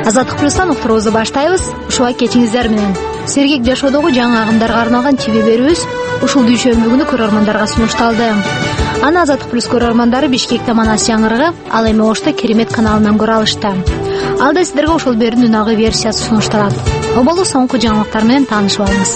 Азаттык плюстан уктуруубузду баштайбыз. Ушуга кечиңиздер менен. Сергек жашоодогу жаңы агымдарга арналган чеберберибиз ушул дүйшөмбү күнү көрөрмандарга сунушталды. Аны Азаттык плюс көрөрмандары Бишкекте Манас жаңырыгы, ал эми Ошто Керемет каналынан көрө алышты. Алда сиздерге ошол берүүнүн унагы версиясы сунушталат. Оболу соңку жаңылыктар менен таанышып алыңыз.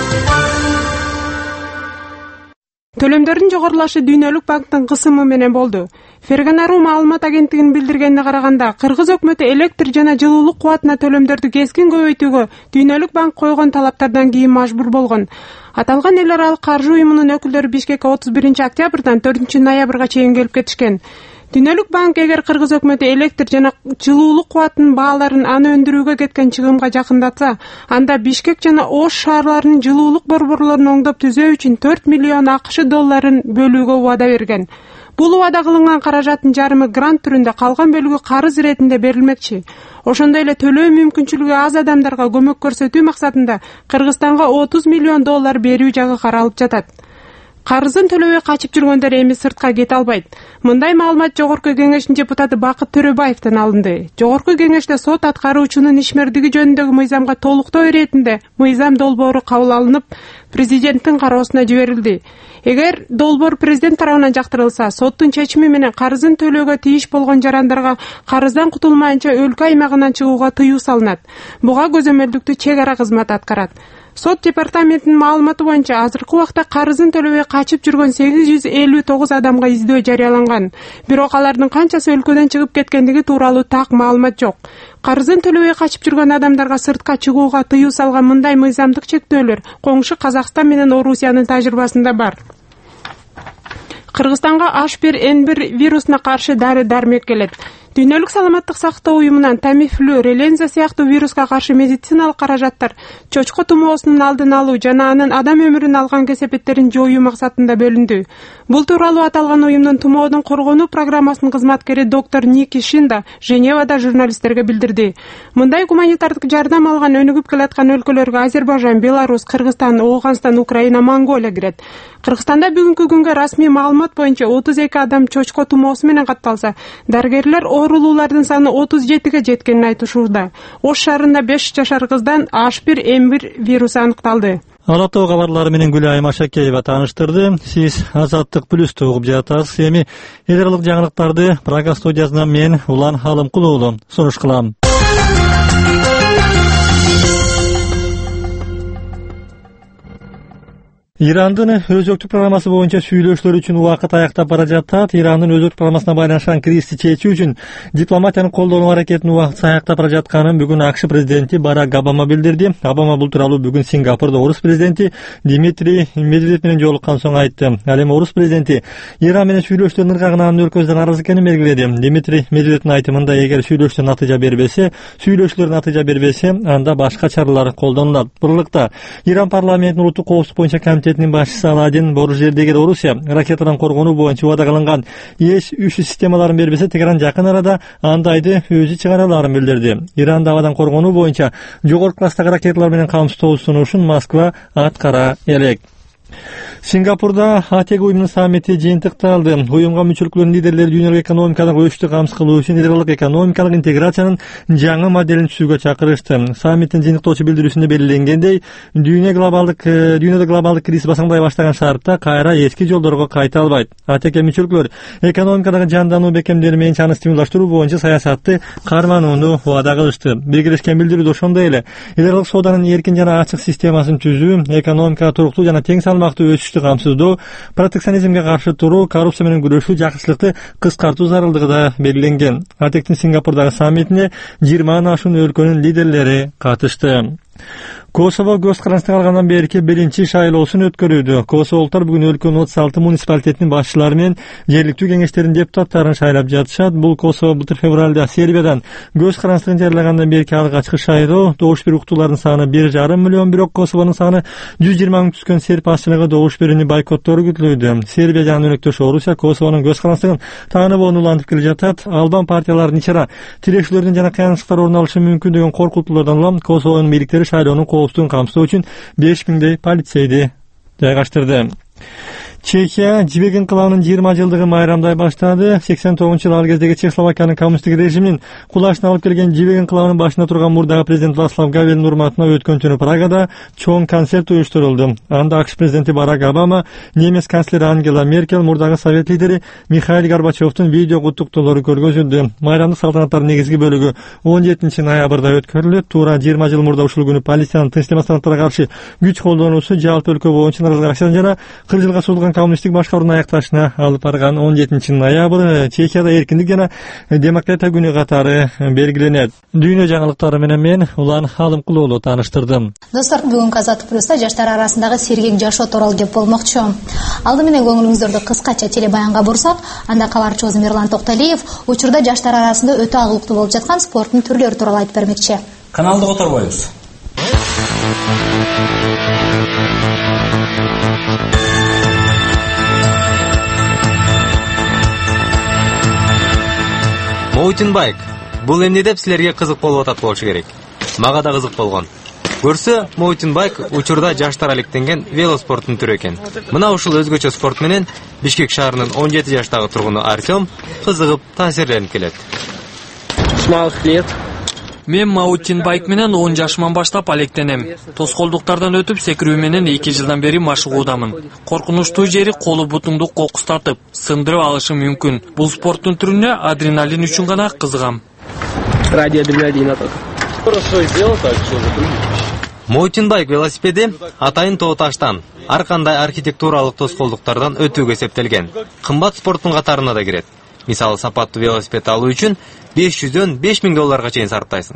Төлөмдөрдүн жогорулашы Дүйнөлүк банктын кысымы менен болду. Ферганару маалымат агенттигинин билдиргенине караганда, Кыргыз өкмөтү электр жана жылуулук кубатына төлөмдөрдү кескин көбөйтүүгө Дүйнөлүк банк койгон талаптардан кийин мажбур болгон. Аталган эл аралык каржы уюмунун өкүлдөрү Бишкекке 31 октябрдан 4 ноябрга чейин келип кетишкен. Дүйнөлүк банк эгер Кыргыз өкмөтү электр жана жылуулук кубатынын бааларын аны өндүрүүгө кеткен чыгымга жакындатса, анда Бишкек жана Ош шаарларынын жылуулук борборлорун оңдоп түзөө үчүн 4 миллион АКШ долларын бөлүүгө убада берген. Бул убада кылынган каражаттын жарымы грант түрүндө, калган бөлүгү карыз иретинде берилмекчи. Ошондой эле төлөө мүмкүнчүлүгү аз адамдарга көмөк көрсөтүү максатында Кыргызстанга 30 миллион доллар берүү жагы каралып жатат. Карызын төлөбөй качып жүргөндөр эми сыртка кете албайт. Мындай маалымат Жогорку кеңештин депутаты Бакыт Төрөбаевден алынды. Жогорку кеңеште сот аткаруучунун ишмердиги жөнүндөгү мыйзамга толуктоо иретинде мыйзам долбоору кабыл алынып, президенттин кароосуна жиберилди. Эгер долбоор президент тарабынан жактырылса, соттун чечими менен карызын төлөөгө тийиш болгон жарандарга карыздан кутулмайынча өлкө аймагынан чыгууга тыюу салынат. Буга көзөмөлдүктүү чек ара кызматы аткарат. Сот департаментинин маалыматы боюнча азыркы убакта карызын төлөбөй качып жүргөн 859 адамга издөө жарыяланган. Бирок алардын канчасы өлкөдөн чыгып кеткендиги тууралуу так маалымат жок. Карызын төлөбөй качып жүргөн адамдарга сыртка чыгууга тыюу салган мындай мыйзамдык чектөөлөр коңшу Казакстан менен Орусиянын тажрыйбасында бар. Кыргызстанга H1N1 вирусуна каршы дары-дармек келет. Дүйнөлүк саламаттык сактоо уюмунан Тамифлю, Реленза сыяктуу вируска каршы медициналык каражаттар чочко тумоосунун алдын алуу жана анын адам өмүрүн алган кесепеттерин жоюу максатында бөлүндү. Бул тууралуу аталган уюмдун тумоодон коргонуу программасынын кызматкери доктор Ники Шинда Женевада журналисттерге билдирди. Мындай гуманитардык жардам алган өнүгүп келаткан өлкөлөргө Азербайжан, Беларусь, Кыргызстан, Оогандстан, Украина, Монголия кирет. Кыргызстанда бүгүнкү күнгө расмий маалымат боюнча 32 адам чочко тумоосу менен катталса, дарыгерлер оорулуулардын саны 37ге жеткенин айтышууда. Ош шаарында 5 жашар кыздан H1N1 вирусу аныкталды. Алатоо кабарлары менен Гүлайым Ашакеева тааныштырды. Сиз Азаттык плюсту угуп жатасыз. Эми эл аралык жаңылыктарды Прага студиясынан мен Улан Халымкул уулу сунуш кылам. Ирандын өзөктүк программасы боюнча сүйлөшүүлөр үчүн убакыт аяктап бара жатат. Ирандын өзөктүк программасына байланышкан кризисти чечүү үчүн дипломатиянын колдонуу аракетинин убактысы аяктап бара жатканын бүгүн АКШ президенти Барак Обама билдирди. Обама бул тууралуу бүгүн Сингапурда орус президенти Дмитрий Медведев менен жолуккан соң айтты. Ал эми орус президенти Иран менен сүйлөшүүлөрдүн ыргагына анын өлкөсү нааразы экенин белгиледи. Дмитрий Медведевдин айтымында, эгер сүйлөшүүлөр натыйжа бербесе, анда башка чаралар колдонулат. Бурурлукта Иран парламентинин улуттук коопсуздук боюнча комитетинин башчысы Аладдин Боружерди эгер Орусия ракетадан коргонуу боюнча убада кылынган ИС-3 системаларын бербесе, Тегеран жакын арада андайды өзү чыгараларын билдирди. Иранда абадан коргонуу боюнча жогорку класстагы ракеталар менен камсыздоо сунушун Москва аткара элек. Сингапурда АТЕГ уюмунун саммити жыйынтыкталды. Уюмга мүчөлүктөрдүн лидерлери дүйнөлүк экономикадык өсүштү камсыз кылуу үчүн эл аралык экономикалык интеграциянын жаңы моделин түзүүгө чакырышты. Саммиттин жыйынтыктоочу билдирүүсүндө белгиленгендей, дүйнөдө глобалдык кризис басаңдай баштаган шартта кайра эски жолдорго кайта албайт. АТЕГ мүчөлүктөр экономикадагы жандануу бекемдери менен аны стимулдаштыруу боюнча саясатты карманууну убада кылышты. Биргелешкен билдирүүдө ошондой эле эл аралык сооданын эркин жана ачык системасын түзүү, экономикага туруктуу жана тең салмактуу өсүштү камсыздоо, протекционизмге каршы туруу, коррупция менен күрөшүү, жакшылыкты кыскартуу зарылдыгы да белгиленген. АТЕГтин Сингапурдагы саммитине 20 ашуун өлкөнүн лидерлери катышты. Косово көз карандысына алгандан берки биринчи шайлоосун өткөрүүдө. Косоволуктар бүгүн өлкөнүн 36 муниципалитетинин башчылары менен жергиликтүү кеңештердин депутаттарын шайлап жатышат. Бул Косово былтыр февралда Сербиядан көз карандысын жарыялагандан берки алгачкы шайлоо. Добуш берүү уктууларынын саны 1,5 миллион, бирок Косовонун саны 120 мың түскөн серб башчылыгы добуш берүүнү бойкоттору күтүлүүдө. Сербия жана өнөктөш Орусия Косовонун көз карандысын таанып улантып келе жатат. Албан партияларын ичара тирешүүлөрдүн жана кыянчылыктар орун алышы мүмкүн деген коркутуулардан улам Косовонун бийликтери шайлоонун коопсуздугун камсыздоо үчүн 5000дей полицейди жайгаштырды. Чехия жибек инкылабынын 20 жылдыгын майрамдай баштады. 89-жыл ал кездеги Чехословакиянын коммунисттик режиминин кулашына алып келген жибек инкылабынын башында турган мурдагы президент Вацлав Гавелдин урматына өткөн түнү Прагада чоң концерт уюштурулду. Анда АКШ президенти Барак Обама, немец канцлери Ангела Меркель, мурдагы совет лидери Михаил Горбачевдун видео куттуктоолору көргөзүлдү. Майрамдык салтанаттардын негизги бөлүгү 17 ноябрда өткөрүлөт. Туура 20 жыл мурда ушул күнү полициянын тынч демонстранттарга каршы күч колдонуусу жалпы өлкө боюнча нааразылык акциясын жана 40 жылга созулган коммунисттик башкаруунун аякташына алып барган. 17 ноябрь Чехияда эркиндик жана демократия күнү катары белгиленет. Дүйнө жаңылыктары менен мен Улан Халымкулуулу тааныштырдым. Достор, бүгүнкү Азаттык плюста жаштар арасындагы сергек жашоо тууралуу кеп болмокчу. Алды менен көңүлүңүздөрдү кыскача телебаянга бурсак, анда кабарчыбыз Мирлан Токталиев учурда жаштар арасында өтө агылыктуу болуп жаткан спорттун түрлөрү тууралуу айтып бермекчи. Каналды которбойбуз. Моунтинбайк. Бул эмне деп силерге кызык болуп атат болушу керек. Мага да кызык болгон. Көрсө, моунтинбайк учурда жаштар алектенген велоспорттун түрү экен. Мына ушул өзгөчө спорт менен Бишкек шаарынын 17 жаштагы тургуну Артем кызыгып, таасирленип келет. Мен маунтинбайк менен 10 жашыман баштап алектенем. Тоскоолдуктардан өтүп секирүү менен 2 жылдан бери машыгуудамын. Коркунучтуу жери колу бутуңду кокустатып, сындырып алышы мүмкүн. Бул спорттун түрүнө адреналин үчүн гана кызыгам. Ради адреналина так. Моунтинбайк велосипеди атайын тоо таштан, ар кандай архитектуралык тоскоолдуктардан өтүүгө эсептелген. Кымбат спорттун катарына да кирет. Мисалы, сапаттуу велосипед алуу үчүн 500-дөн 5000 долларга чейин сарптайсың.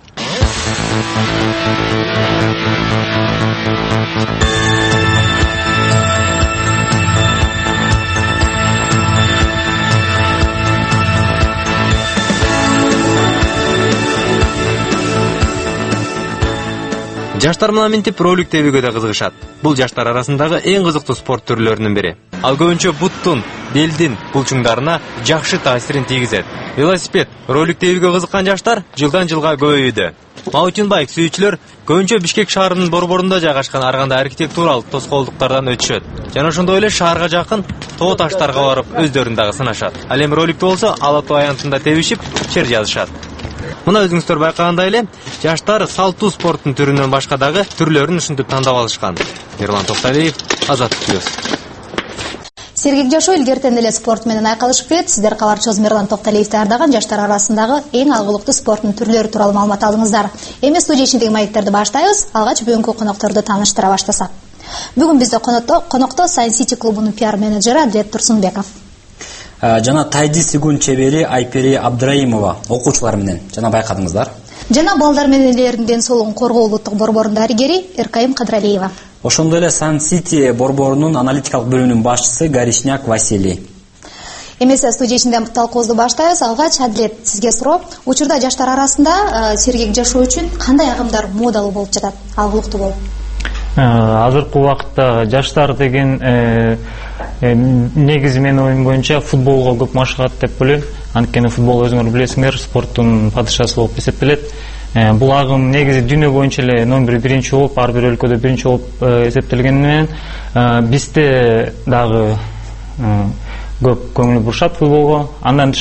Жаштар менен минтип ролик тебүүгө да кызыгышат. Бул жаштар арасындагы эң кызыктуу спорт түрлөрүнүн бири. Ал көбүнчө буттун, белдин булчуңдарына жакшы таасирин тийгизет. Велосипед, ролик тебүүгө кызыккан жаштар жылдан жылга көбөйүүдө. Маунтинбайк сүйүүчүлөр көбүнчө Бишкек шаарынын борборунда жайгашкан ар кандай архитектуралык тоскоолдуктардан өтүшөт. Жана ошондой эле шаарга жакын тоо таштарга барып өздөрүн дагы сынашат. Ал эми роликте болсо ала тоо аянтында тебишип, чер жазышат. Мына өзүңүздөр байкагандай эле, жаштар салттуу спорттун түрүнөн башка дагы түрлөрүн ушинтип тандап алышкан. Мирлан Токталиев, Азаттык плюс. Сергек жашоо илгертен эле спорт менен айкалышып келет. Сиздер кабарчыбыз Мирлан Токталиевди ардаган жаштар арасындагы эң агылыктуу спорттун түрлөрү тууралуу маалымат алдыңыздар. Эми студия ичиндеги маектерди баштайбыз. Алгач бүгүнкү конокторду тааныштыра баштасак. Бүгүн бизде конокто Science City клубунун пиар менеджери Адлет Турсунбеков. Жана Тайди Сигун чебери Айпери Абдраимова окуучулар менен жана байкадыңыздар. Жана балдар менен элдердин ден соолугун коргоо улуттук борборунун дарыгери Эркайым Кадралиева. Ошондой эле Science City борборунун аналитикалык бөлүмүнүн башчысы Горишняк Василий. Эмесе студия ичинде талкуубузду баштайбыз. Алгач Адлет, сизге суроо. Учурда жаштар арасында сергек жашоо үчүн кандай агымдар модалуу болуп жатат, агылыктуу болуп? Азыркы убакытта жаштар деген негизи менин оюм боюнча футболго көп машыгат деп ойлойм. Анткени футбол өзүңөр билесиңер, спорттун падышасы болуп эсептелет. Бул агым негизи дүйнө боюнча эле номер 1 болуп, ар бир өлкөдө 1 болуп эсептелгени менен бизде дагы көп көңүл бурушат футболго. Андан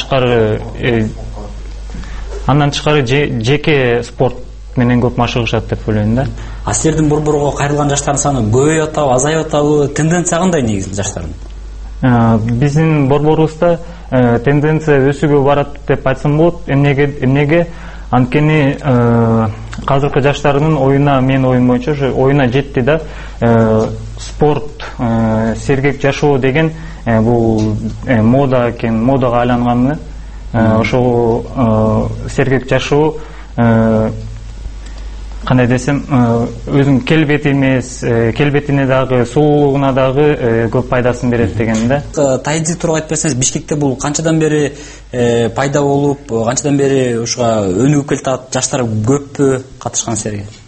тышкары жеке спорт менен көп машыгышат деп ойлойм да. А силердин борборго кайрылган жаштардын саны көбөйүп атабы, азайып атабы? Тенденция кандай негизи жаштардын? Биздин борборубузда тенденция өсүүгө барат деп айтсам болот. Эмнеге? Анткени азыркы жаштардын оюна, менин оюм боюнча оюна жетти да. Спорт, сергек жашоо деген бул мода экен, модага айланганы. Ошол сергек жашоо кандай десем, өзүнүн келбети эмес, келбетине дагы, сулуулугуна дагы көп пайдасын берет деген да. Тайди тууралуу айтып берсеңиз, Бишкекте бул канчадан бери пайда болуп, канчадан бери ушуга өнүгүп келатат, жаштар көппү катышкан силерге?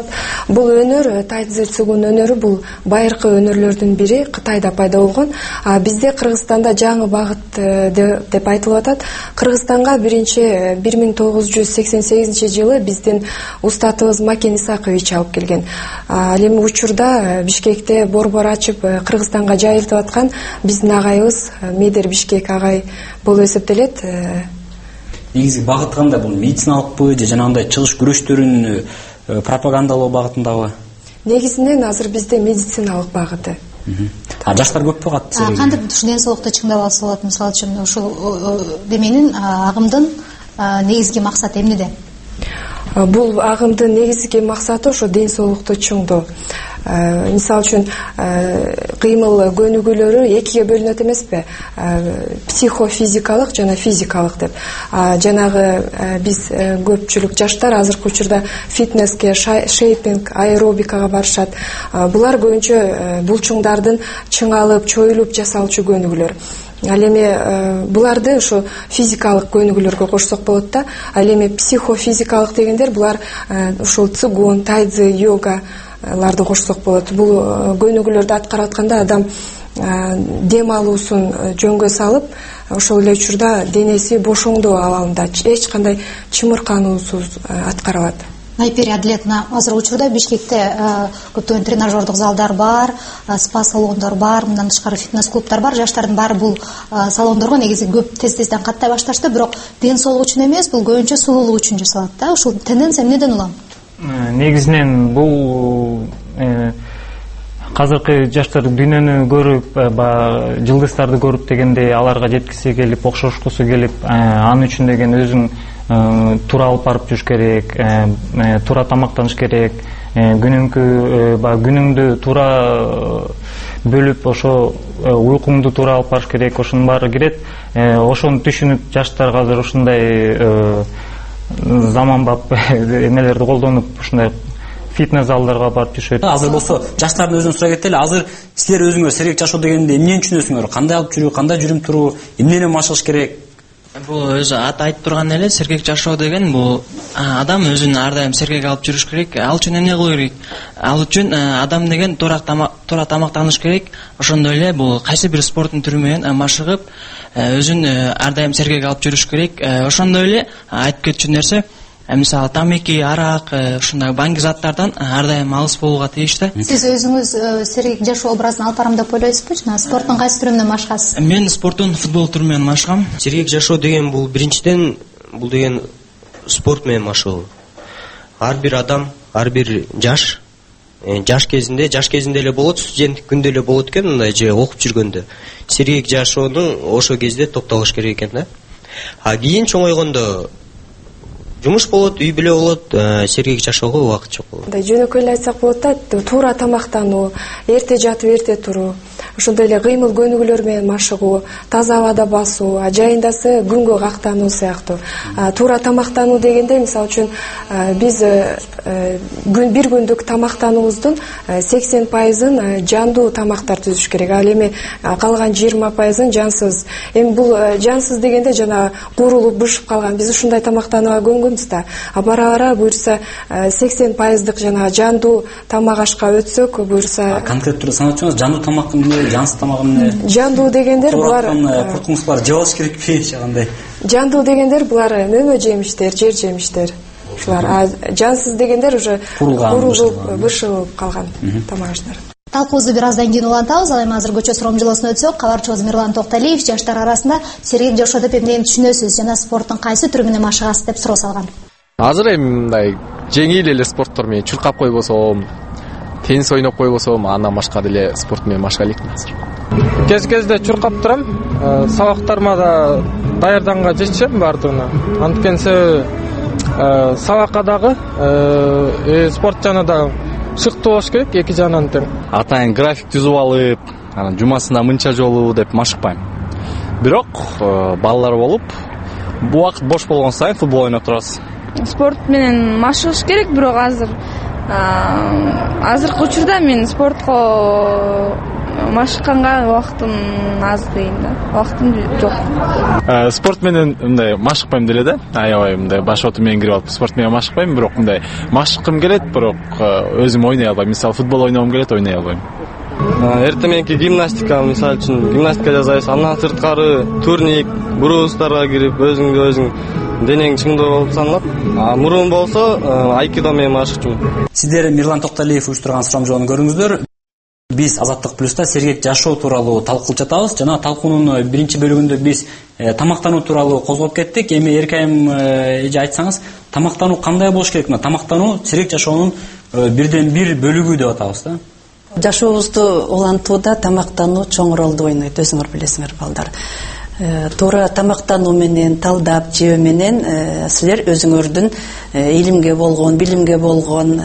Бул өнөр, тайцзи цигун өнөрү бул байыркы өнөрлөрдүн бири, Кытайда пайда болгон. Бизде Кыргызстанда жаңы багыт деп айтылып атат. Кыргызстанга биринчи 1988-жылы биздин устатыбыз Макен Исакович алып келген. Ал эми учурда Бишкекте борбор ачып Кыргызстанга жайылтып аткан биздин агайыбыз Медер Бишкек агай болуп эсептелет. Негизи багыт кандай бул? Медициналыкпы же жанагындай чыгыш күрөштөрүн пропагандалоо багытындабы? Негизинен азыр бизде медициналык багыты. Жаштар көп багат. Кантип ушу ден соолукту чыңдап алса болот? Мисалы үчүн ушул деменин агымдын негизги максаты эмнеде? Бул агымдын негизги максаты ошо ден соолукту чыңдоо. Мисалы үчүн кыймыл көнүгүүлөрү экиге бөлүнөт эмеспи? Психофизикалык жана физикалык деп. Жанагы биз көпчүлүк жаштар азыркы учурда фитнеске, шейпинг, аэробикага барышат. Булар көбүнчө булчуңдардын чыңалып, чоюлуп жасалчу көнүгүүлөр. Ал эми буларды ошо физикалык көнүгүүлөргө кошсок болот да. Ал эми психофизикалык дегендер булар ушул цигун, тайцзи, йогаларды кошсок болот. Бул көнүгүүлөрдү аткарып атканда адам дем алуусун жөнгө салып, ошол эле учурда денеси бошоңдоо абалында эч кандай чымыркануусуз аткарылат. Айпери Адилет, азыр учурда Бишкекте көптөгөн тренажердик залдар бар, спа салондор бар, мындан тышкары фитнес клубдар бар. Жаштардын баары бул салондорго негизи көп тез-тезден каттай башташты, бирок ден соолук үчүн эмес, бул көбүнчө сулуулук үчүн жасалат да. Ушул тенденция эмнеден улам? Негизинен бул азыркы жаштар дүйнөнү көрүп, жылдыздарды көрүп дегенде аларга жеткиси келип, окшошкусу келип, анын үчүн деген өзүн туура алып барып жүрүш керек, туура тамактаныш керек, күнүңдү туура бөлүп, ошо уйкуңду туура алып барыш керек, ошонун баары кирет. Ошону түшүнүп, жаштар азыр ушундай заманбап эмелерди колдонуп, ушундай фитнес залдарга барып жүрүшөт. Азыр болсо жаштардын өзүнөн сурай кетели. Азыр силер өзүңөр сергек жашоо дегенде эмнени түшүнөсүңөр? Кандай алып жүрүү, кандай жүрүм туруу, эмнени машыгыш керек? Бул өзү айтып турган эле, сергек жашоо деген бул адам өзүн ар дайым сергек алып жүрүш керек. Ал үчүн эмне кылуу керек? Ал үчүн адам деген туура тамактаныш керек. Ошондой эле бул кайсы бир спорттун түрү менен машыгып, өзүн ар дайым сергек алып жүрүш керек. Ошондой эле айтып кетчү нерсе, мисалы тамеки, арак, ушундай баңги заттардан ар дайым алыс болууга тийиш да. Сиз өзүңүз сергек жашоо образын алып барам деп ойлойсузбу? Жана спорттун кайсы түрү менен машыгасыз? Мен спорттун футбол түрү менен машыгам. Сергек жашоо деген бул биринчиден бул деген спорт менен машыгуу. Ар бир адам, ар бир жаш кезинде эле болот, студенттик күндө эле болот экен, мындай же окуп жүргөндө. Сергек жашоону ошол кезде топтолуш керек экен да. Кийин чоңойгондо жумуш болот, үй бүлө болот, сергек жашоого убакыт жок болот. Жөнөкөй эле айтсак болот да, туура тамактануу, эрте жатып эрте туруу, ошондой эле кыймыл көнүгүүлөр менен машыгуу, таза абада басуу, жайындасы күнгө кактануу сыяктуу. Туура тамактануу дегенде, мисалы үчүн, биз бир күндүк тамактануубуздун 80% жандуу тамактар түзүш керек. Ал эми калган 20% жансыз. Эми бул жансыз дегенде жана куурулуп бышып калган. Биз ушундай тамактанууга көнгөнбүз да. Бара буюрса 80% жана жандуу тамак ашка өтсөк, буюрса конкреттүү саначыңыз жандуу тамак эмне, жансыз тамак эмне? Жандуу дегендер булар куркуңуздар жебаш керекпи же кандай? Жандуу дегендер булар мөмө жемиштер, жер жемиштер. Ушулар. Жансыз дегендер уже куурулуп бышылып калган тамак аштар. Талкуубузду бир аздан кийин улантабыз. Ал эми азыр көчө суромжолосуна өтсөк, кабарчыбыз Мирлан Токталиев жаштар арасында сергек жашоо деп эмнени түшүнөсүз жана спорттун кайсы түрү менен машыгасыз деп суроо салган. Азыр эми мындай жеңил эле спорттор менен чуркап койбосом, теннис ойноп койбосом, андан башка деле спорт менен машыга элекмин азыр. Кез-кезде чуркап турам, сабактарыма да даярданганга жетишем баардыгына. Анткенсе сабакка дагы спорт жана да шыктуу болуш керек, эки жагынан тең. Атайын график түзүп алып, анан жумасына мынча жолу деп машыкпайм. Бирок балалар болуп, бул убакыт бош болгон сайын футбол ойноп турабыз. Спорт менен машыгыш керек, бирок азыркы учурда мен спортко машыкканга убактым аз дейм да. Убактым жок. Спорт менен мындай машыкпайм деле да. Аябай мындай баш оту менен кирип алып спорт менен машыкпайм, бирок мындай машыккым келет, бирок өзүм ойной албайм. Мисалы футбол ойногум келет, ойной албайм. Эртең мененки гимнастика, мисалы үчүн гимнастика жасайсың, андан сырткары турник, брустарга кирип өзүң денең чыңдоо болуп саналат. Мурун болсо айкидо менен машыкчумун. Сиздер Мирлан Токталиев уюштурган сурам жообун көрүңүздөр. Биз Азаттык плюста сергек жашоо тууралуу талкуулап жатабыз. Жана талкуунун биринчи бөлүгүндө биз тамактануу тууралуу козгоп кеттик. Эми эркайым эже айтсаңыз, тамактануу кандай болуш керек? Тамактануу сергек жашоонун бирден бир бөлүгү деп атабыз да. Жашообузду улантууда тамактануу чоң ролду ойнойт, өзүңөр билесиңер балдар. Туура тамактануу менен, талдап жөө менен силер өзүңөрдүн илимге болгон, билимге болгон,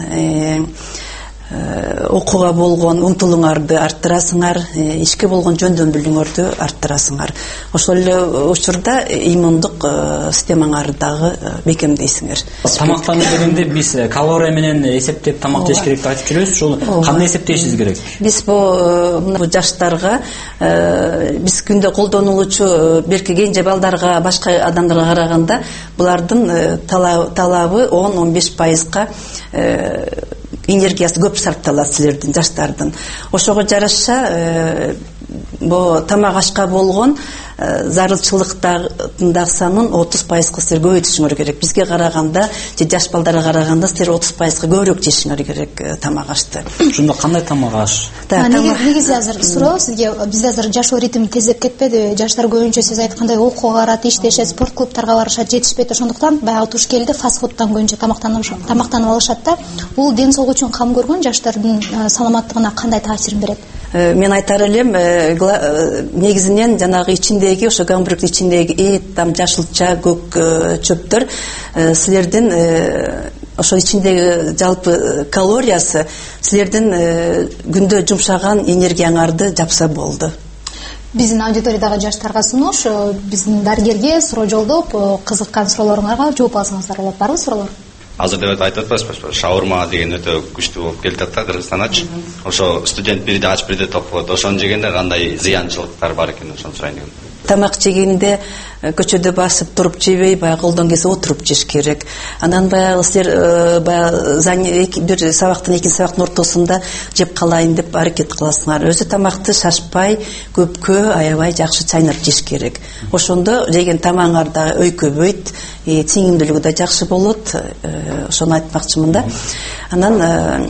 окууга болгон умтулуңарды арттырасыңар, ишке болгон жөндөмдүүлүгүңөрдү арттырасыңар. Ошол эле учурда иммундук системаңарды дагы бекемдейсиңер. Тамактануу дегенде биз калория менен эсептеп тамак жеш керек деп айтып жүрөбүз. Ошол кандай эсептешибиз керек? Биз бул жаштарга биз күндө колдонулуучу берки кенже балдарга, башка адамдарга караганда булардын талабы 10-15%га энергиясы көп сарпталат силердин жаштардын. Ошого жараша бу тамак ашка болгон зарылчылыктын санын 30%га силер көбөйтүшүңөр керек. Бизге караганда, же жаш балдарга караганда силер 30%га көбүрөөк жешиңер керек тамак ашты. Ошондо кандай тамак аш? Негизи азыр суроо сизге, бизде азыр жашоо ритми тездеп кетпеди. Жаштар көбүнчө сиз айткандай окууга барат, иштешет, спорт клубтарга барышат, жетишпейт. Ошондуктан баягы туш келди фастфудтан көбүнчө тамактанып алышат да. Бул ден соолук үчүн кам көргөн жаштардын саламаттыгына кандай таасирин берет? Мен айтар элем, негизинен жанагы ичиндеги, ошо гамбургдун ичиндеги эт, там жашылча, көк чөптөр силердин ошо ичиндеги жалпы калориясы силердин күндө жумшаган энергияңарды жапса болду. Биздин аудиториядагы жаштарга сунуш, биздин дарыгерге суроо жолдоп, кызыккан суроолоруңарга жооп алсаңыздар болот. Барбы суроолор? Азыр деп айтып атпайсызбы? Шаурма деген өтө күчтүү болуп келатат да Кыргызстандачы. Ошо студент бирде ач бирде топ болот. Ошону жегенде кандай зыянчылыктар бар экенин ошону сурайын дегем. Тамак жегенде көчөдө басып туруп жебей, баягы колдон келсе отуруп жеш керек. Анан баягы силер бир сабактын экинчи сабактын ортосунда жеп калайын деп аракет кыласыңар. Өзү тамакты шашпай, көпкө аябай жакшы чайнап жеш керек. Ошондо жеген тамагыңар да өйкөбөйт, сиңимдүүлүгү да жакшы болот. Ошону айтмакчымын да. Анан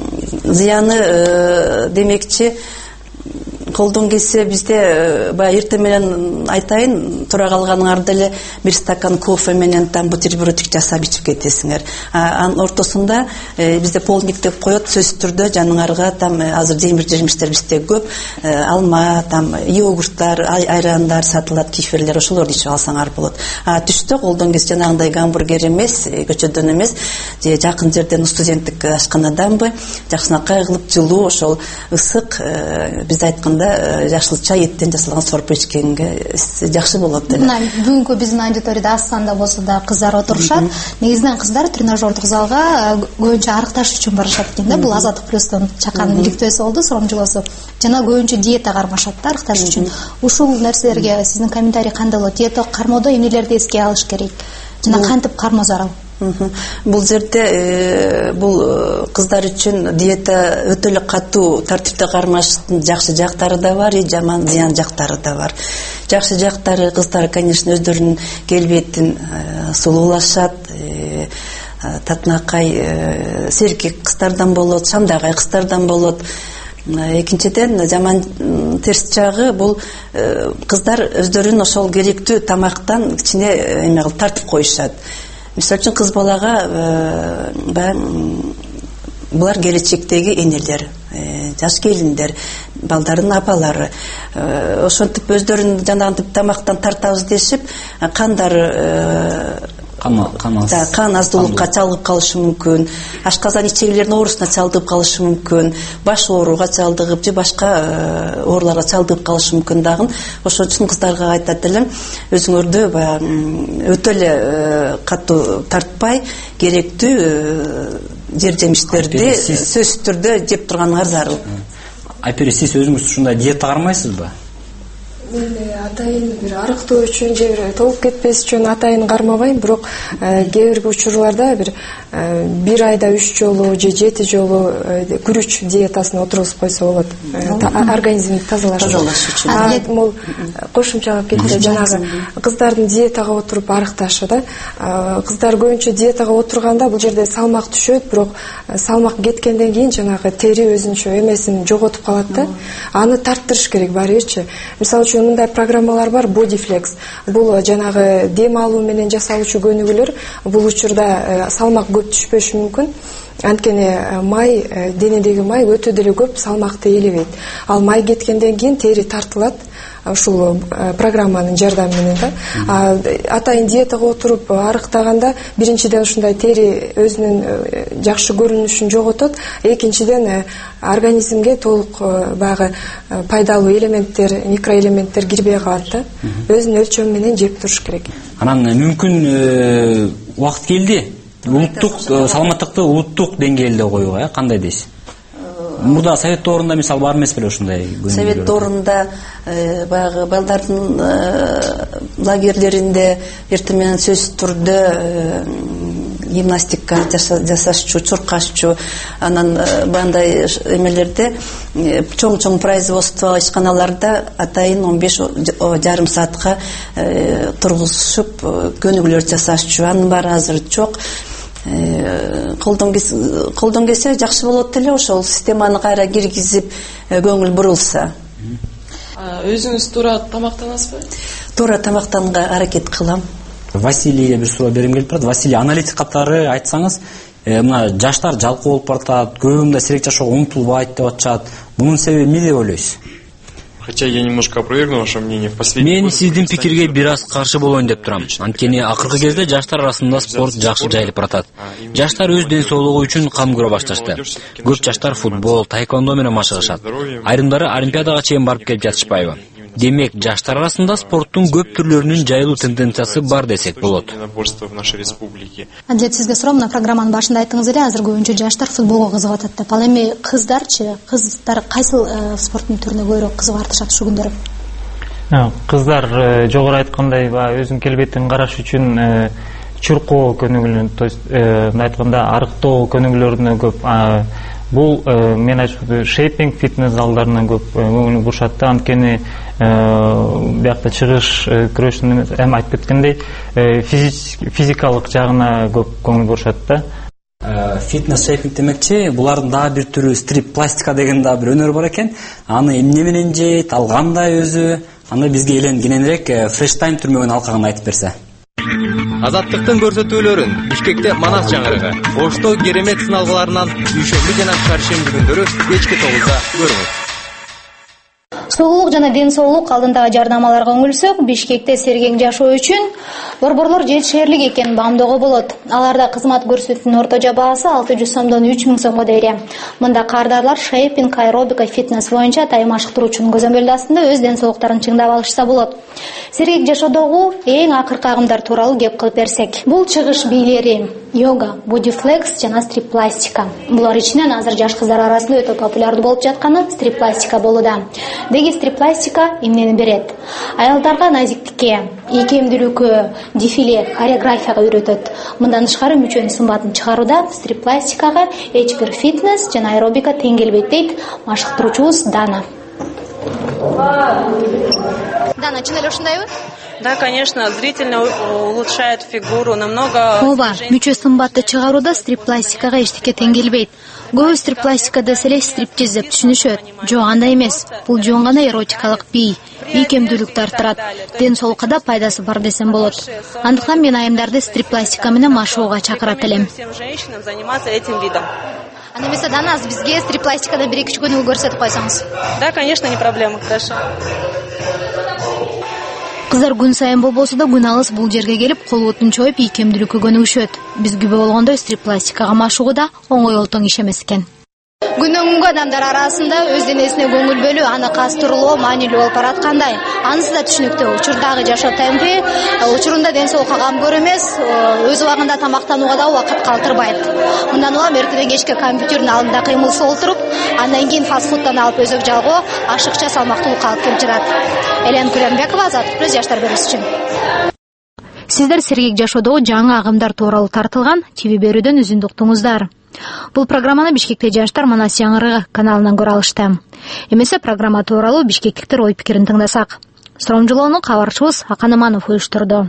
зыяны демекчи, колдон келсе бизде баягы эртең менен айтайын, тура калганыңарды эле бир стакан кофе менен там бутербродик жасап ичип кетесиңер. Анын ортосунда бизде полдник деп коет, сөзсүз түрдө жаныңарга там азыр жемиш-жемиштер бизде көп, алма, там йогурттар, айрандар сатылат, кефирлер, ошолорду ичип алсаңар болот. Түштө колдон келсе жанагындай гамбургер эмес, көчөдөн эмес, же жакын жерден студенттик ашканаданбы, жакшынакай кылып жылуу, ошол ысык биз айтканда жашылча еттен жасалган сорпо ичкенге жакшы болот деле. Бүгүнкү биздин аудиторияда аз санда болсо да кыздар отурушат. Негизинен кыздар тренажердук залга көбүнчө арыкташ үчүн барышат экен да. Бул Азаттык плюстун чакан иликтөөсү болду, сурамжылоосу. Жана көбүнчө диета кармашат да арыкташ үчүн. Ушул нерселерге сиздин комментарий кандай болот? Диета кармоодо эмнелерди эске алыш керек? Жана кантип кармоо зарыл? Бул жерде бул кыздар үчүн диета өтө эле катуу тартипте кармаштын жакшы жактары да бар, жаман зыян жактары да бар. Жакшы жактары кыздар, конечно, өздөрүнүн келбетин сулуулашат, татынакай серкек кыздардан болот, шамдагай кыздардан болот. Экинчиден жаман терс жагы бул кыздар өздөрүн ошол керектүү тамактан кичине эме кылып тартып коюшат. Мисалы үчүн кыз балага булар келечектеги энелер, жаш келиндер, балдардын апалары. Ошентип өздөрүн жанагынтип тамактан тартабыз дешип, кандары кан аздуулукка чалдыгып калышы мүмкүн, ашказан ичегилердин оорусуна чалдыгып калышы мүмкүн, баш ооруга чалдыгып же башка ооруларга чалдыгып калышы мүмкүн дагы. Ошон үчүн кыздарга айтат элем, өзүңөрдү өтө эле катуу тартпай, керектүү жер жемиштерди сөзсүз түрдө жеп турганыңар зарыл. Айпери, сиз өзүңүз ушундай диета кармайсызбы? Мен атайын бир арыктоо үчүн же бир толуп кетпес үчүн атайын кармабайм, бирок кээ бир учурларда бир 1 айда 3 жолу же 7 жолу күрүч диетасына отургузуп койсо болот. Организмди тазалаш үчүн. Бул кошумчалап кетти, жанагы кыздардын диетага отуруп арыкташы да. Кыздар көбүнчө диетага отурганда бул жерде салмак түшөт, бирок салмак кеткенден кийин жанагы тери өзүнчө эмесин жоготуп калат да. Аны тарттырыш керек баары бирчи. Мисалы үчүн мындай программалар бар, Bodyflex. Бул жанагы дем алуу менен жасалуучу көнүгүүлөр. Бул учурда салмак көп түшпөшү мүмкүн. Анткени май, денедеги май өтө деле көп салмакты ээлебейт. Ал май кеткенден кийин тери тартылат. Ушул программанын жардамы менен да. Атайын диетага отуруп арыктаганда биринчиден ушундай тери өзүнүн жакшы көрүнүшүн жоготот, экинчиден организмге толук баягы пайдалуу элементтер, микроэлементтер кирбей калат да. Өзүнүн өлчөмү менен жеп туруш керек. Анан мүмкүн убакыт келди улуттук саламаттыкты улуттук деңгээлде коюуга, кандай дейсиз? Мурда совет доорунда мисал бар эмес беле ушундай көнүгүүлөр? Совет доорунда баягы балдардын лагерлеринде эртең менен сөзсүз түрдө гимнастика жасашчу, чуркашчу, анан бандай эмелерде чоң производство ишканаларда атайын 15,5 саатка тургузушуп көнүгүүлөр жасашчу. Анын баары азыр жок. Колдон келсе жакшы болот эле, ошол системаны кайра киргизип көңүл бурулса. Өзүңүз туура тамактанасызбы? Туура тамактанганга аракет кылам. Василийге бир суроо бергим келип турат. Василий, аналитик катары айтсаңыз, мына жаштар жалкоо болуп баратат, көбү мындай сейрек жашоого умтулбайт деп атышат. Мунун себеби эмне деп ойлойсуз? Хотя я немножко опровергну ваше мнение в последнее. Мен сиздин пикирге бир аз каршы болоюн деп турам. Анткени акыркы кезде жаштар арасында спорт жакшы жайылып баратат. Жаштар өз ден соолугу үчүн кам көрө башташты. Көп жаштар футбол, таэквондо менен машыгышат. Айрымдары олимпиадага чейин барып келип жатышпайбы? Демек, жаштар арасында спорттун көп түрлөрүнүн жайылуу тенденциясы бар десек болот. Адеп, сизге суроо, мына программанын башында айттыңыз эле, азыр көбүнчө жаштар футболго кызыгып атат деп. Ал эми кыздарчы? Кыздар кайсыл спорттун түрүнө көбүрөөк кызыгып артышат ушул күндөрү? Кыздар жогору айткандай өзүнүн келбетин караш үчүн чуркоо көнүгүүлөрүн, то есть айтканда арыктоо көнүгүүлөрүнө көп. Бул мен айтып шейпинг фитнес залдарына көп көңүл бурушат да. Анткени биякта чыгыш күрөшүн эми айтып кеткендей физикалык жагына көп көңүл бурушат да. Фитнес шейпинг демекчи, булардын дагы бир түрү стрип пластика деген дагы бир өнөр бар экен. Аны эмне менен жейт, ал кандай өзү? Аны бизге кененирээк фрештайм түрмөгүн алкагын айтып берсе. Азаттыктын көрсөтүүлөрүн Бишкекте Манас жаңырыгы, Ошто керемет сыналгыларынан дүйшөмбү жана чаршемби күндөрү кечки 9да көрүңүз. Соолук жана ден соолук алдындагы жардамаларга үңүлсөк, Бишкекте сергек жашоо үчүн борборлор жетишерлик экенин баамдоого болот. Аларда кызмат көрсөтүүнүн орточо баасы 600 сомдон 3000 сомго дейре. Мында кардарлар шейпинг, аэробика, фитнес боюнча атайын машыктыруучунун көзөмөлү астында өз ден соолуктарын чыңдап алышса болот. Сергек жашоодогу эң акыркы агымдар тууралуу кеп кылып берсек, бул чыгыш бийлери, йога, бодифлекс жана стрип пластика. Булар ичинен азыр жаш кыздар арасында өтө популярдуу болуп жатканы стрип пластика болууда. Деги стрип пластика эмнени берет? Аялдарга назиктикке, ийкемдүүлүккө, дефиле, хореографияга үйрөтөт. Мындан тышкары мүчөнүн сымбатын чыгарууда стрип пластикага эч бир фитнес жана аэробика тең келбейт дейт машыктыруучубуз Дана. Дана, чын эле ушундайбы? Да, конечно, зрительно улучшает фигуру намного. Ооба, мүчө сымбатты чыгарууда стрип пластикага эчтеке тең келбейт. Көбү стрип пластика деселе стриптиз деп түшүнүшөт. Жок, андай эмес. Бул жөн гана эротикалык бий, ийкемдүүлүктү арттырат. Ден соолукка да пайдасы бар десем болот. Андыктан мен айымдарды стрип пластика менен машыгууга чакырат элем. Всем женщинам заниматься этим видом. Анда эмесе Дана, бизге стрип пластикада 1-2 көнүгүү көрсөтүп койсоңуз. Да, конечно, не проблема, хорошо. Кыздар күн сайын болбосо да күн алыс бул жерге келип, кол бутун чоюп, ийкемдүүлүккө көнүгүшөт. Биз күбө болгондой стрип пластикага машыгуу да оңой олтоң иш эмес экен. күндөн күнгө адамдар арасында өз денесине көңүл бөлүү, аны кастырылоо маанилүү болуп бараткандай. Анысы да түшүнүктүү. Учурдагы жашоо темпи учурунда ден соолукка кам көрө эмес, өз убагында тамактанууга да убакыт калтырбайт. Мындан улам эртеден кечке компьютердин алдында кыймылсыз отуруп, андан кийин фастфудтан алып өзөк жалгоо ашыкча салмактуулукка алып келип жатат. Элен Кулембекова, Азаттык плюс жаштар берүүсү үчүн. Сиздер сергек жашоодогу жаңы агымдар тууралуу тартылган ТВ берүүдөн үзүндү уктуңуздар. Бул программаны Бишкекте жаштар Манас Яңырыгы каналынан көрө алышты. Эмесе программа тууралуу бишкектиктер ой пикирин тыңдасак. Суромжолоону кабарчыбыз Акан Аманов уюштурду.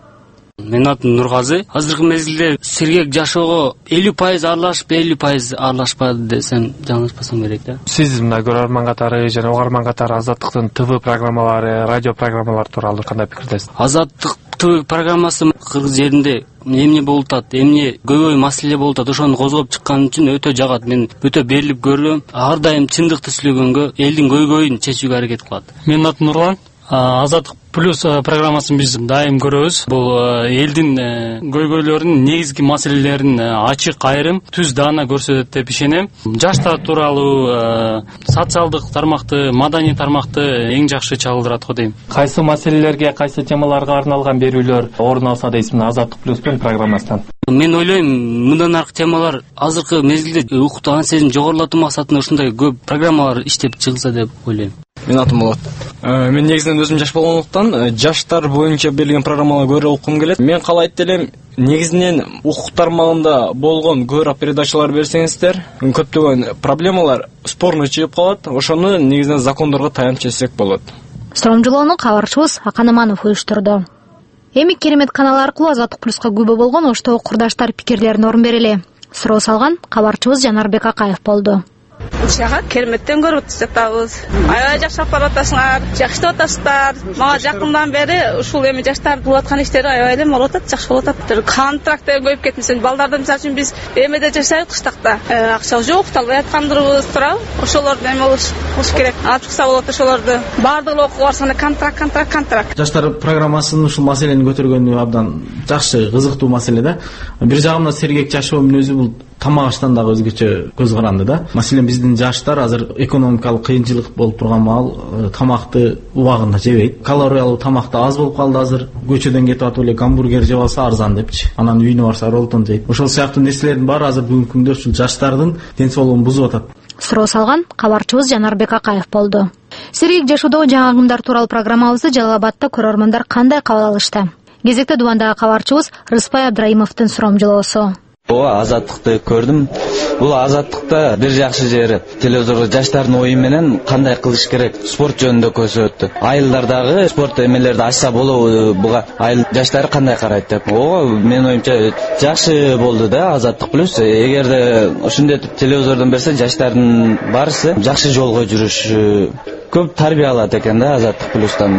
Менин атым Нургазы. Азыркы мезгилде сергек жашоого 50% аралашып, 50% аралашпады десем жаңылышпасам керек да. Сиз мына көрөрман катары жана угарман катары Азаттыктын ТВ программалары, радио программалары тууралуу кандай пикирдесиз? Азаттык ТВ программасы кыргыз жеринде эмне болуп атат, эмне көбөй маселе болуп атат, ошону козгоп чыккан үчүн өтө жагат. Мен өтө берилип көрөм. Ар дайым чындыкты сүйлөгөнгө, элдин көйгөйүн чечүүгө аракет кылат. Менин атым Нурлан. Азаттык плюс программасын биз дайым көрөбүз. Бул элдин көйгөйлөрүнүн негизги маселелерин ачык айрым, түз даана көрсөтөт деп ишенем. Жаштар тууралуу социалдык тармакты, маданий тармакты эң жакшы чагылдырат го дейм. Кайсы маселелерге, кайсы темаларга арналган берүүлөр орун алса дейсиз Азаттык плюстун программасынан? Мен ойлойм, мындан аркы темалар азыркы мезгилде укуктаган сезим жогорулатуу максатында ушундай көп программалар иштеп чыгылса деп ойлойм. Мен атым Болот. Мен негизинен өзүм жаш болгондуктан жаштар боюнча берилген программаларды көрө окугум келет. Мен каалайт элем, негизинен укук тармагында болгон көбүрөөк передачалар берсеңиздер, көптөгөн проблемалар спорный чыгып калат. Ошону негизинен закондорго таянып чечсек болот. Суромжолоону кабарчыбыз Акан Аманов уюштурду. Эми керемет канал аркылуу Азаттык плюска күбө болгон оштогу курдаштар пикирлерине орун берели. Суроо салган кабарчыбыз Жанарбек Акаев болду. Жага кереметтен көрүп жатабыз. Аябай жакшап баратасыңар, жакшы атасыздар. Мага жакындан бери ушул эми жаштар кылып аткан иштери аябай эле болуп атат, жакшы болуп атат. Контракттар көбөйүп кетмесин, балдарды мисалы үчүн биз эмеде жашайбыз кыштакта. Акча жок, талбай аткандырыбыз турабы. Ошолорду эме болуш керек. Ачыкса болот ошолорду. Бардыгы окууга барсаңда контракт. Жаштар программасынын ушул маселени көтөргөнү абдан жакшы, кызыктуу маселе да. Бир жагынан сергек жашоо мүнөзү бул тамак аштан дагы өзгөчө көз каранды да. Маселен биздин жаштар азыр экономикалык кыйынчылык болуп турган маал тамакты убагында жебейт. Калориялуу тамак да аз болуп калды азыр. Көчөдөн кетип атып эле гамбургер жеп алса арзан депчи. Анан үйүнө барса роллтон жейт. Ошол сыяктуу нерселердин баары азыр бүгүнкү күндө ушул жаштардын ден соолугун бузуп атат. Суроо салган кабарчыбыз Жанарбек Акаев болду. Сергек жашоодогу жаңы агымдар тууралуу программабызды Жалал Абадта көрөрмандар кандай кабыл алышты? Кезекте дубандагы кабарчыбыз Рыспай Абдрайымовдун суромжолоосу. Азаттыкты көрдүм. Бул азаттыкта бир жакшы жери телевизордо жаштардын ою менен кандай кылыш керек спорт жөнүндө көрсөттү. Айылдардагы спорт эмелерди ачса болобу, буга айыл жаштары кандай карайт деп. Менин оюмча жакшы болду да Азаттык плюс. Эгерде ушундой телевизордон берсе жаштардын барысы жакшы жолго жүрүш көп тарбия алат экен да Азаттык плюстан.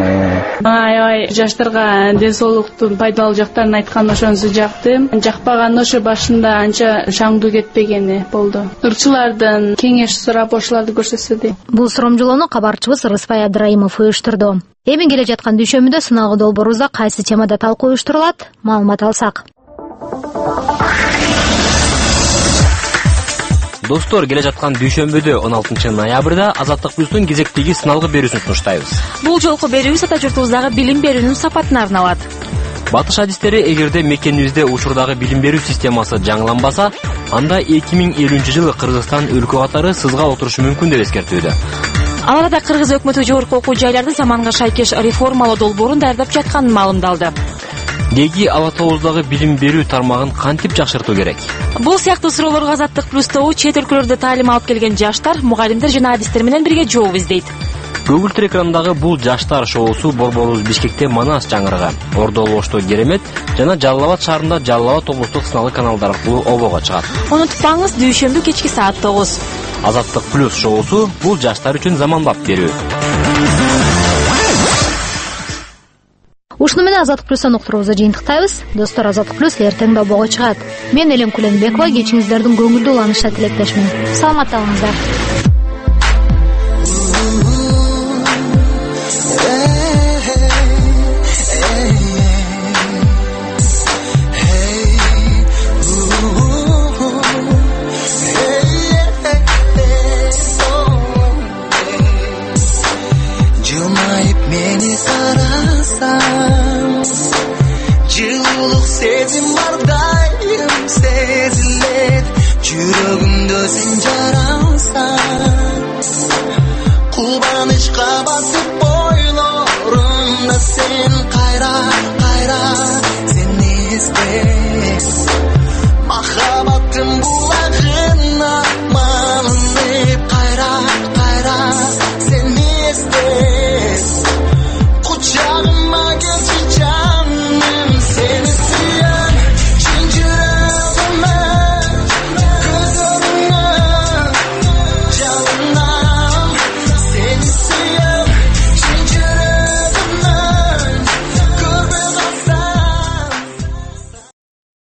Аябай жаштарга ден соолуктун пайдалуу жактарын айткан, ошонусу жактым. Жакпаган ошо башында анча шаңдуу кетпегени болду. Ырчылардан кеңеш сурап ошолорду көрсөтсө дейм. Бул суромжолоону кабарчыбыз Рыспай Абдрайымов уюштурду. Эми келе жаткан дүйшөмбүдө сыналгы долбоорубузда кайсы темада талкуу уюштурулат? Маалымат алсак. Достор, келе жаткан дүйшөмбүдө 16 ноябрда Азаттык плюстун кезектеги сыналгы берүүсүн сунуштайбыз. Бул жолку берүүбүз ата журтубуздагы билим берүүнүн сапатына арналат. Батыш адистери эгерде мекенибизде учурдагы билим берүү системасы жаңыланбаса, анда 2050-жылы Кыргызстан өлкө катары сызга отурушу мүмкүн деп эскертүүдө. Ал арада Кыргыз өкмөтү жогорку окуу жайларды заманга шайкеш реформалоо долбоорун даярдап жатканын маалымдалды. Деги Ала Тооздагы билим берүү тармагын кантип жакшыртуу керек? Бул сыяктуу суроолорго Азаттык плюстогу чет өлкөлөрдө таалим алып келген жаштар, мугалимдер жана адистер менен бирге жооп издейт. Көгүлтүр экранындагы бул жаштар шоусу борборубуз Бишкекте Манас Жаңырыгы, Ордол Ошто Керемет жана Жалал Абад шаарында Жалал Абад облустук сыналгы каналдар аркылуу обого чыгат. Унутпаңыз, дүйшөмбү кечки саат 9. Азаттык плюс шоусу бул жаштар үчүн заманбап берүү. Ушуну менен Азаттык плюстан уктуруубузду жыйынтыктайбыз. Достор, Азаттык плюс эртең да обого чыгат. Мен Элен Кулембекова, кечиңиздердин көңүлдүү уланышына тилектешмин. Саламатта болуңуздар.